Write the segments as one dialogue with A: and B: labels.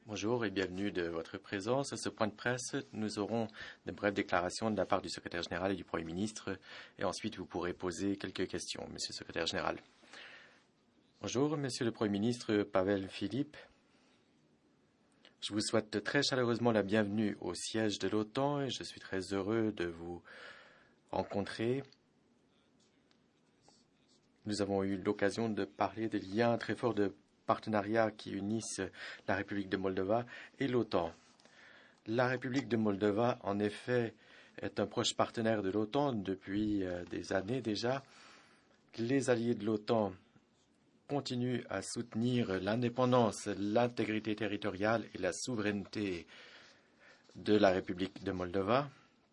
A: Bonjour et bienvenue de votre présence. À ce point de presse, nous aurons de brèves déclarations de la part du secrétaire général et du Premier ministre, et ensuite vous pourrez poser quelques questions, Monsieur le secrétaire général. Bonjour, Monsieur le Premier ministre Pavel Filip. Je vous souhaite très chaleureusement la bienvenue au siège de l'OTAN et je suis très heureux de vous rencontrer. Nous avons eu l'occasion de parler des liens très forts de partenariat qui unissent la République de Moldova et l'OTAN. La République de Moldova, en effet, est un proche partenaire de l'OTAN depuis des années déjà. Les alliés de l'OTAN continuent à soutenir l'indépendance, l'intégrité territoriale et la souveraineté de la République de Moldova.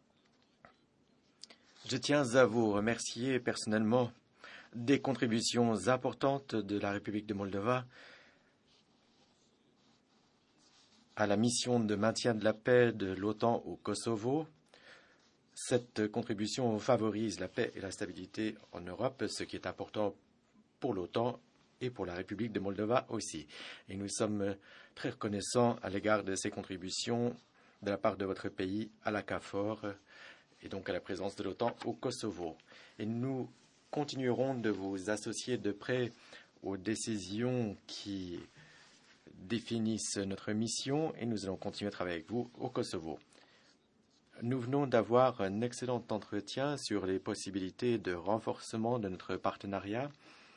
A: Je tiens à vous remercier personnellement des contributions importantes de la République de Moldova à la mission de maintien de la paix de l'OTAN au Kosovo. Cette contribution favorise la paix et la stabilité en Europe, ce qui est important pour l'OTAN et pour la République de Moldova aussi. Et nous sommes très reconnaissants à l'égard de ces contributions de la part de votre pays à la KFOR et donc à la présence de l'OTAN au Kosovo. Et nous continuerons de vous associer de près aux décisions qui définissent notre mission et nous allons continuer à travailler avec vous au Kosovo. Nous venons d'avoir un excellent entretien sur les possibilités de renforcement de notre partenariat.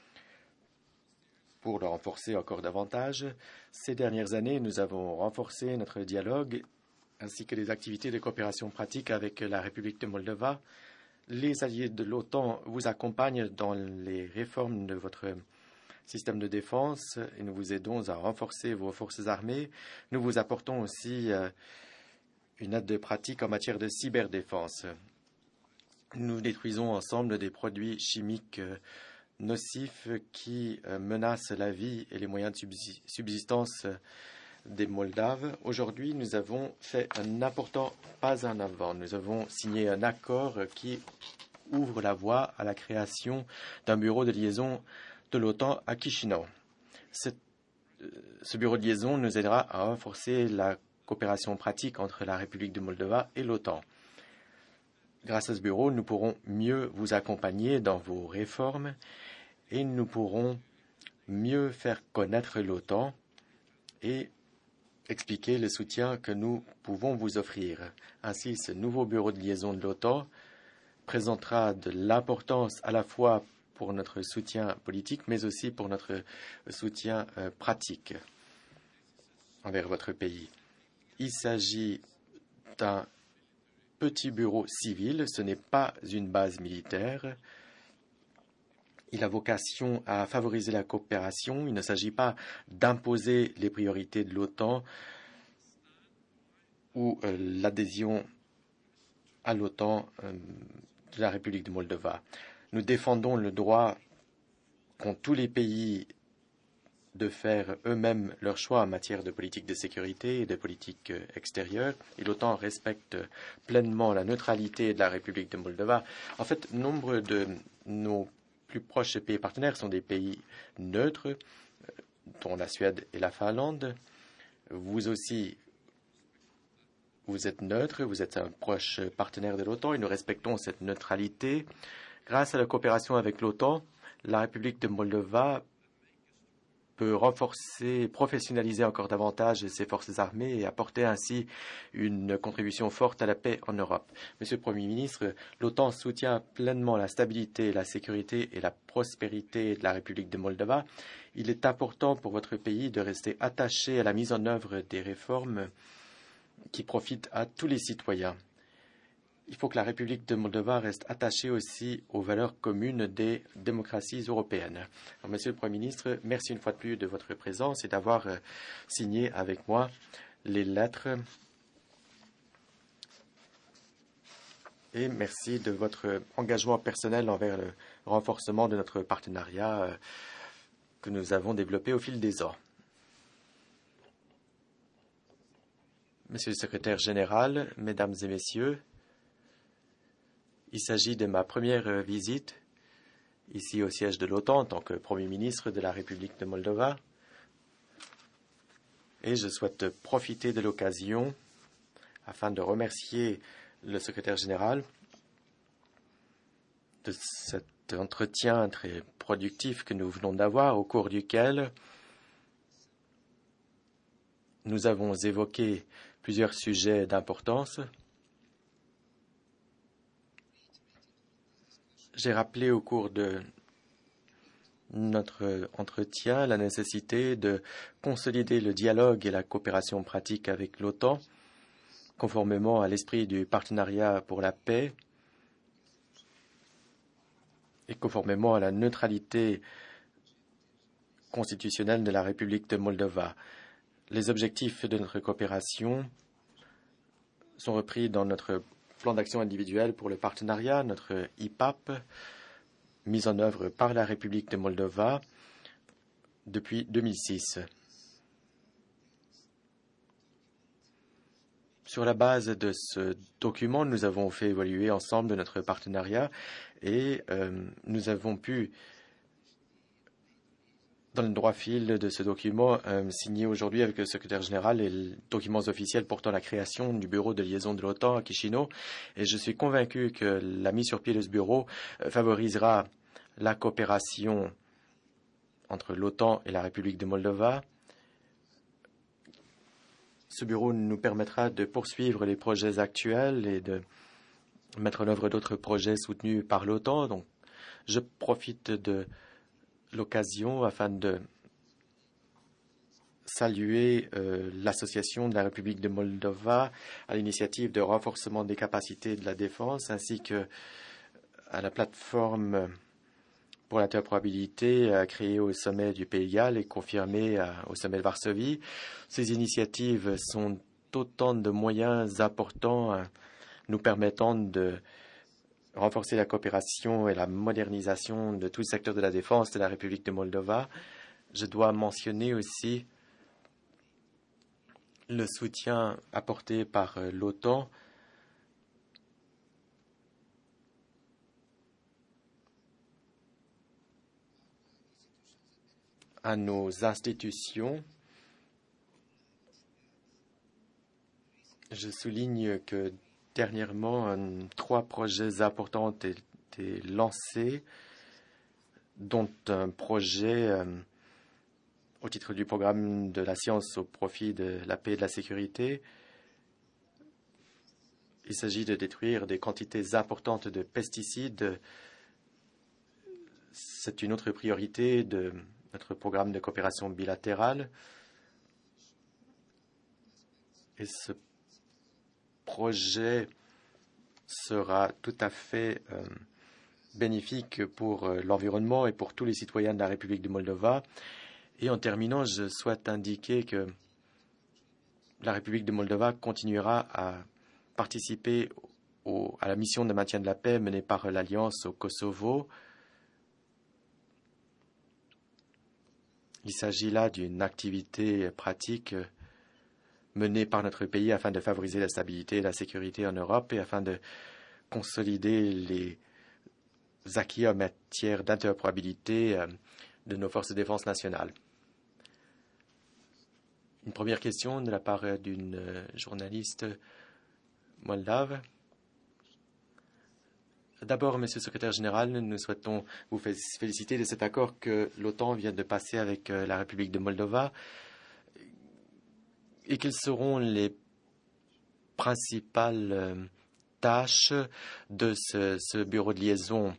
A: Pour le renforcer encore davantage, ces dernières années, nous avons renforcé notre dialogue ainsi que les activités de coopération pratique avec la République de Moldova. Les alliés de l'OTAN vous accompagnent dans les réformes de votre système de défense et nous vous aidons à renforcer vos forces armées. Nous vous apportons aussi une aide pratique en matière de cyberdéfense. Nous détruisons ensemble des produits chimiques nocifs qui menacent la vie et les moyens de subsistance des Moldaves. Aujourd'hui, nous avons fait un important pas en avant. Nous avons signé un accord qui ouvre la voie à la création d'un bureau de liaison de l'OTAN à Chisinau. Ce bureau de liaison nous aidera à renforcer la coopération pratique entre la République de Moldova et l'OTAN. Grâce à ce bureau, nous pourrons mieux vous accompagner dans vos réformes et nous pourrons mieux faire connaître l'OTAN et expliquer le soutien que nous pouvons vous offrir. Ainsi, ce nouveau bureau de liaison de l'OTAN présentera de l'importance à la fois pour notre soutien politique, mais aussi pour notre soutien pratique envers votre pays. Il s'agit d'un petit bureau civil, ce n'est pas une base militaire. Il a vocation à favoriser la coopération. Il ne s'agit pas d'imposer les priorités de l'OTAN ou l'adhésion à l'OTAN de la République de Moldova. Nous défendons le droit qu'ont tous les pays de faire eux-mêmes leur choix en matière de politique de sécurité et de politique extérieure. Et l'OTAN respecte pleinement la neutralité de la République de Moldova. En fait, nombre de nos plus proches pays partenaires sont des pays neutres, dont la Suède et la Finlande. Vous aussi, vous êtes neutre, vous êtes un proche partenaire de l'OTAN et nous respectons cette neutralité. Grâce à la coopération avec l'OTAN, la République de Moldova peut renforcer, professionnaliser encore davantage ses forces armées et apporter ainsi une contribution forte à la paix en Europe. Monsieur le Premier ministre, l'OTAN soutient pleinement la stabilité, la sécurité et la prospérité de la République de Moldova. Il est important pour votre pays de rester attaché à la mise en œuvre des réformes qui profitent à tous les citoyens. Il faut que la République de Moldova reste attachée aussi aux valeurs communes des démocraties européennes. Alors, Monsieur le Premier ministre, merci une fois de plus de votre présence et d'avoir signé avec moi les lettres. Et merci de votre engagement personnel envers le renforcement de notre partenariat que nous avons développé au fil des ans. Monsieur le secrétaire général, mesdames et messieurs, il s'agit de ma première visite ici au siège de l'OTAN en tant que Premier ministre de la République de Moldova. Et je souhaite profiter de l'occasion afin de remercier le secrétaire général de cet entretien très productif que nous venons d'avoir, au cours duquel nous avons évoqué plusieurs sujets d'importance. J'ai rappelé au cours de notre entretien la nécessité de consolider le dialogue et la coopération pratique avec l'OTAN, conformément à l'esprit du partenariat pour la paix et conformément à la neutralité constitutionnelle de la République de Moldova. Les objectifs de notre coopération sont repris dans notre plan d'action individuel pour le partenariat, notre IPAP, mis en œuvre par la République de Moldova depuis 2006. Sur la base de ce document, nous avons fait évoluer ensemble notre partenariat et nous avons pu, dans le droit fil de ce document, signer aujourd'hui avec le secrétaire général les documents officiels portant la création du bureau de liaison de l'OTAN à Chisinau. Et je suis convaincu que la mise sur pied de ce bureau favorisera la coopération entre l'OTAN et la République de Moldova. Ce bureau nous permettra de poursuivre les projets actuels et de mettre en œuvre d'autres projets soutenus par l'OTAN. Donc, je profite de l'occasion afin de saluer l'association de la République de Moldova à l'initiative de renforcement des capacités de la défense ainsi que à la plateforme pour l'interopérabilité créée au sommet du Pays de Galles et confirmée au sommet de Varsovie. Ces initiatives sont autant de moyens importants nous permettant de renforcer la coopération et la modernisation de tout le secteur de la défense de la République de Moldova. Je dois mentionner aussi le soutien apporté par l'OTAN à nos institutions. Je souligne que dernièrement, 3 projets importants ont été lancés, dont un projet au titre du programme de la science au profit de la paix et de la sécurité. Il s'agit de détruire des quantités importantes de pesticides. C'est une autre priorité de notre programme de coopération bilatérale. Et ce projet sera tout à fait bénéfique pour l'environnement et pour tous les citoyens de la République de Moldova. Et en terminant, je souhaite indiquer que la République de Moldova continuera à participer à la mission de maintien de la paix menée par l'Alliance au Kosovo. Il s'agit là d'une activité pratique menée par notre pays afin de favoriser la stabilité et la sécurité en Europe et afin de consolider les acquis en matière d'interopérabilité de nos forces de défense nationales. Une première question de la part d'une journaliste moldave. D'abord, Monsieur le Secrétaire général, nous souhaitons vous féliciter de cet accord que l'OTAN vient de passer avec la République de Moldova. Et quelles seront les principales tâches de ce bureau de liaison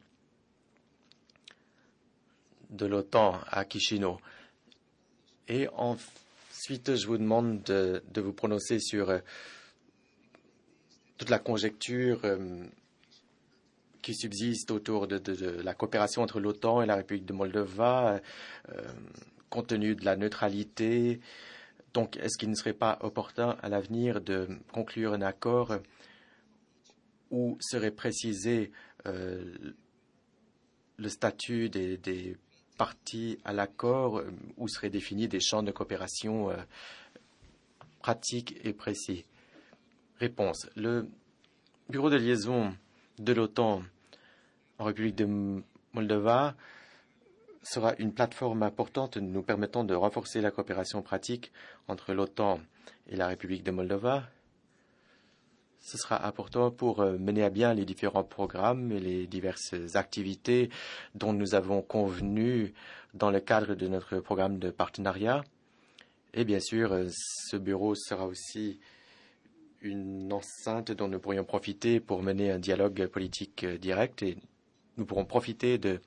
A: de l'OTAN à Chisinau? Et ensuite, je vous demande de vous prononcer sur toute la conjecture qui subsiste autour de la coopération entre l'OTAN et la République de Moldova, compte tenu de la neutralité. Donc, est-ce qu'il ne serait pas opportun à l'avenir de conclure un accord où serait précisé le statut des parties à l'accord, où seraient définis des champs de coopération pratiques et précis? Réponse. Le bureau de liaison de l'OTAN en République de Moldova sera une plateforme importante nous permettant de renforcer la coopération pratique entre l'OTAN et la République de Moldova. Ce sera important pour mener à bien les différents programmes et les diverses activités dont nous avons convenu dans le cadre de notre programme de partenariat. Et bien sûr, ce bureau sera aussi une enceinte dont nous pourrions profiter pour mener un dialogue politique direct, et nous pourrons profiter de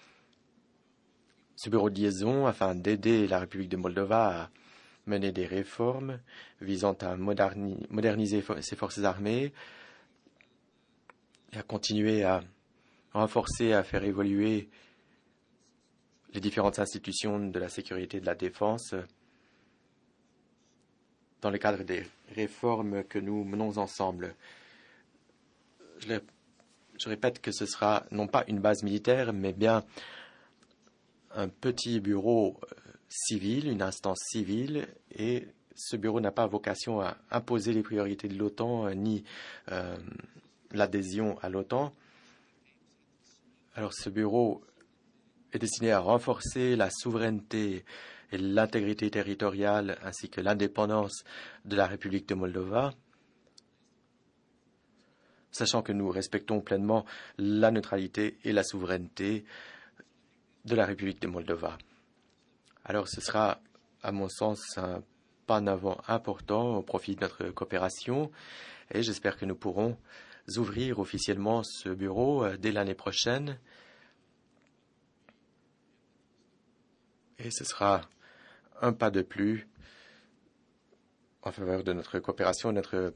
A: ce bureau de liaison afin d'aider la République de Moldova à mener des réformes visant à moderniser ses forces armées et à continuer à renforcer, à faire évoluer les différentes institutions de la sécurité et de la défense dans le cadre des réformes que nous menons ensemble. Je répète que ce sera non pas une base militaire, mais bien un petit bureau civil, une instance civile, et ce bureau n'a pas vocation à imposer les priorités de l'OTAN ni l'adhésion à l'OTAN. Alors ce bureau est destiné à renforcer la souveraineté et l'intégrité territoriale ainsi que l'indépendance de la République de Moldova, sachant que nous respectons pleinement la neutralité et la souveraineté de la République de Moldova. Alors ce sera, à mon sens, un pas en avant important au profit de notre coopération, et j'espère que nous pourrons ouvrir officiellement ce bureau dès l'année prochaine. Et ce sera un pas de plus en faveur de notre coopération, notre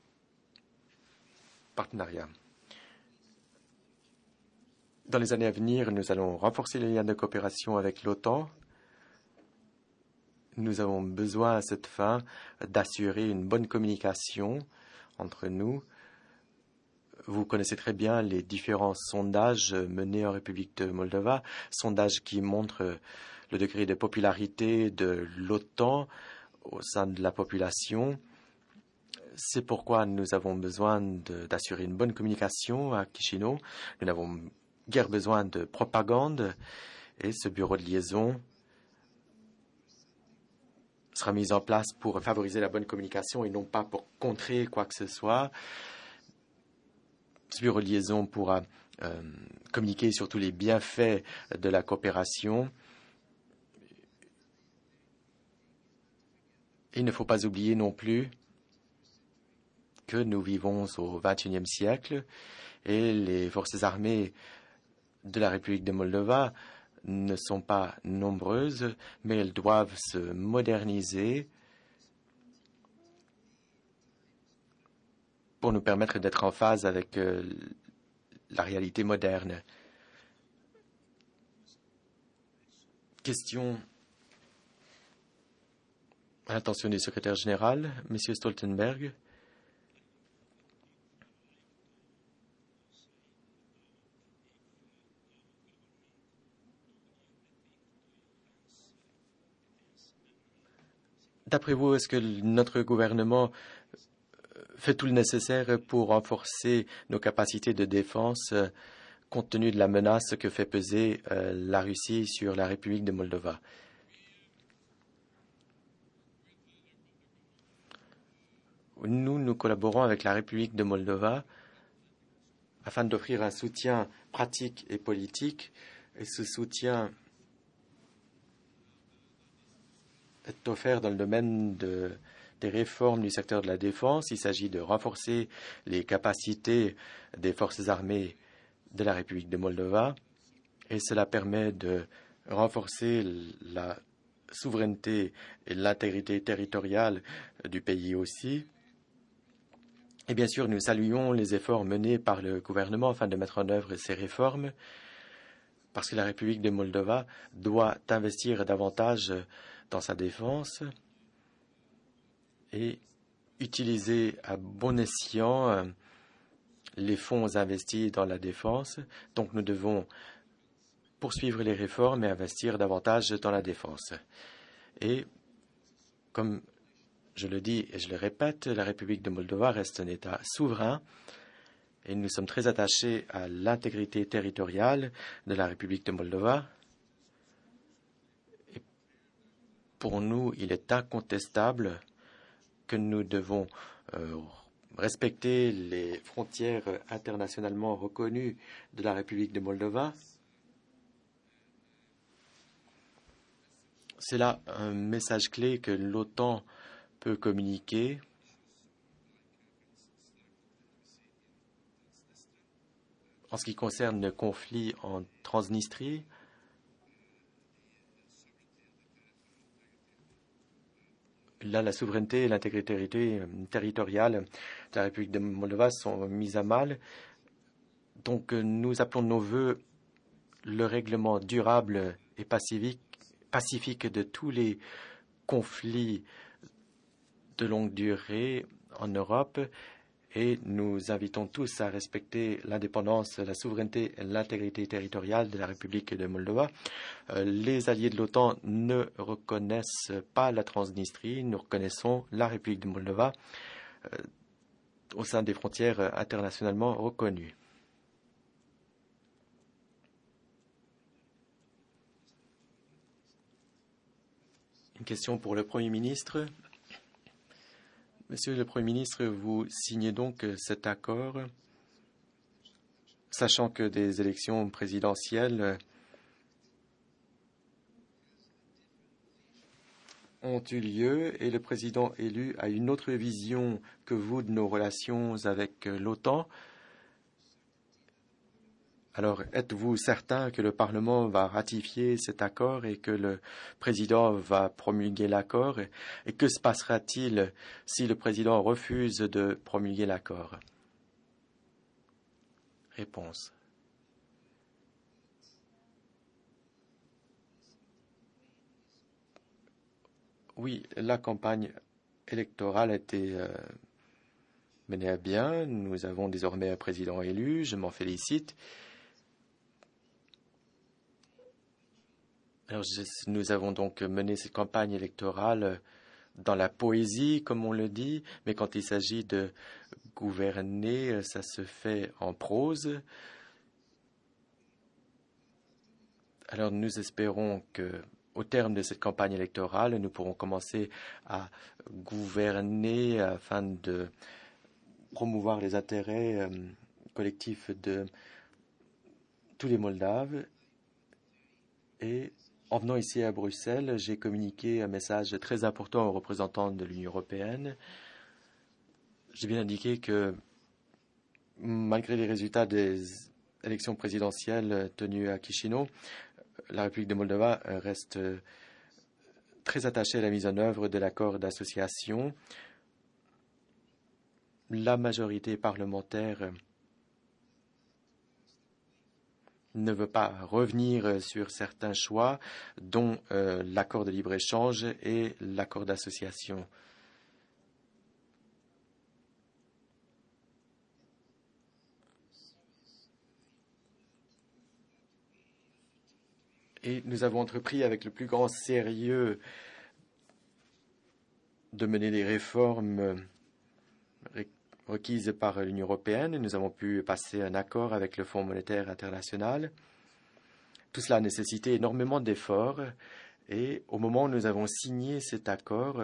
A: partenariat. Dans les années à venir, nous allons renforcer les liens de coopération avec l'OTAN. Nous avons besoin à cette fin d'assurer une bonne communication entre nous. Vous connaissez très bien les différents sondages menés en République de Moldova, sondages qui montrent le degré de popularité de l'OTAN au sein de la population. C'est pourquoi nous avons besoin d'assurer une bonne communication à Chisinau. Nous n'avons guère besoin de propagande, et ce bureau de liaison sera mis en place pour favoriser la bonne communication et non pas pour contrer quoi que ce soit. Ce bureau de liaison pourra communiquer sur tous les bienfaits de la coopération. Il ne faut pas oublier non plus que nous vivons au XXIe siècle et les forces armées de la République de Moldova ne sont pas nombreuses, mais elles doivent se moderniser pour nous permettre d'être en phase avec la réalité moderne. Question à l'attention du secrétaire général, M. Stoltenberg. D'après vous, est-ce que notre gouvernement fait tout le nécessaire pour renforcer nos capacités de défense compte tenu de la menace que fait peser la Russie sur la République de Moldova? Nous collaborons avec la République de Moldova afin d'offrir un soutien pratique et politique, et ce soutien est offert dans le domaine des réformes du secteur de la défense. Il s'agit de renforcer les capacités des forces armées de la République de Moldova, et cela permet de renforcer la souveraineté et l'intégrité territoriale du pays aussi. Et bien sûr, nous saluons les efforts menés par le gouvernement afin de mettre en œuvre ces réformes, parce que la République de Moldova doit investir davantage dans sa défense et utiliser à bon escient les fonds investis dans la défense. Donc nous devons poursuivre les réformes et investir davantage dans la défense. Et comme je le dis et je le répète, la République de Moldova reste un État souverain et nous sommes très attachés à l'intégrité territoriale de la République de Moldova. Pour nous, il est incontestable que nous devons respecter les frontières internationalement reconnues de la République de Moldova. C'est là un message clé que l'OTAN peut communiquer. En ce qui concerne le conflit en Transnistrie, là, la souveraineté et l'intégrité territoriale de la République de Moldova sont mises à mal. Donc, nous appelons de nos vœux le règlement durable et pacifique de tous les conflits de longue durée en Europe. Et nous invitons tous à respecter l'indépendance, la souveraineté et l'intégrité territoriale de la République de Moldova. Les alliés de l'OTAN ne reconnaissent pas la Transnistrie. Nous reconnaissons la République de Moldova au sein des frontières internationalement reconnues. Une question pour le Premier ministre. Monsieur le Premier ministre, vous signez donc cet accord, sachant que des élections présidentielles ont eu lieu et le président élu a une autre vision que vous de nos relations avec l'OTAN. Alors, êtes-vous certain que le Parlement va ratifier cet accord et que le président va promulguer l'accord? Et que se passera-t-il si le président refuse de promulguer l'accord? Réponse. Oui, la campagne électorale a été menée à bien. Nous avons désormais un président élu. Je m'en félicite. Alors, nous avons donc mené cette campagne électorale dans la poésie, comme on le dit, mais quand il s'agit de gouverner, ça se fait en prose. Alors, nous espérons qu'au terme de cette campagne électorale, nous pourrons commencer à gouverner afin de promouvoir les intérêts collectifs de tous les Moldaves. Et en venant ici à Bruxelles, j'ai communiqué un message très important aux représentants de l'Union européenne. J'ai bien indiqué que, malgré les résultats des élections présidentielles tenues à Chisinau, la République de Moldova reste très attachée à la mise en œuvre de l'accord d'association. La majorité parlementaire ne veut pas revenir sur certains choix, dont l'accord de libre-échange et l'accord d'association. Et nous avons entrepris avec le plus grand sérieux de mener les réformes requises par l'Union européenne. Nous avons pu passer un accord avec le Fonds monétaire international. Tout cela a nécessité énormément d'efforts et au moment où nous avons signé cet accord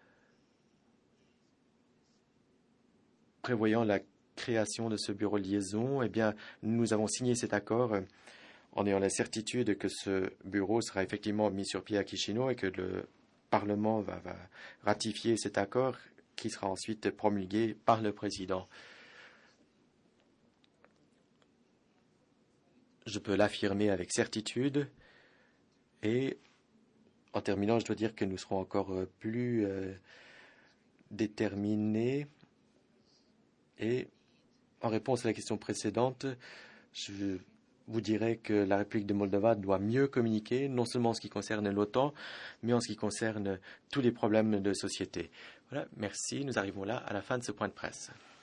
A: prévoyant la création de ce bureau de liaison, eh bien, nous avons signé cet accord en ayant la certitude que ce bureau sera effectivement mis sur pied à Chisinau et que le Parlement va ratifier cet accord qui sera ensuite promulgué par le président. Je peux l'affirmer avec certitude et en terminant, je dois dire que nous serons encore plus déterminés et en réponse à la question précédente, je vous dirais que la République de Moldova doit mieux communiquer, non seulement en ce qui concerne l'OTAN, mais en ce qui concerne tous les problèmes de société. Voilà, merci. Nous arrivons là à la fin de ce point de presse.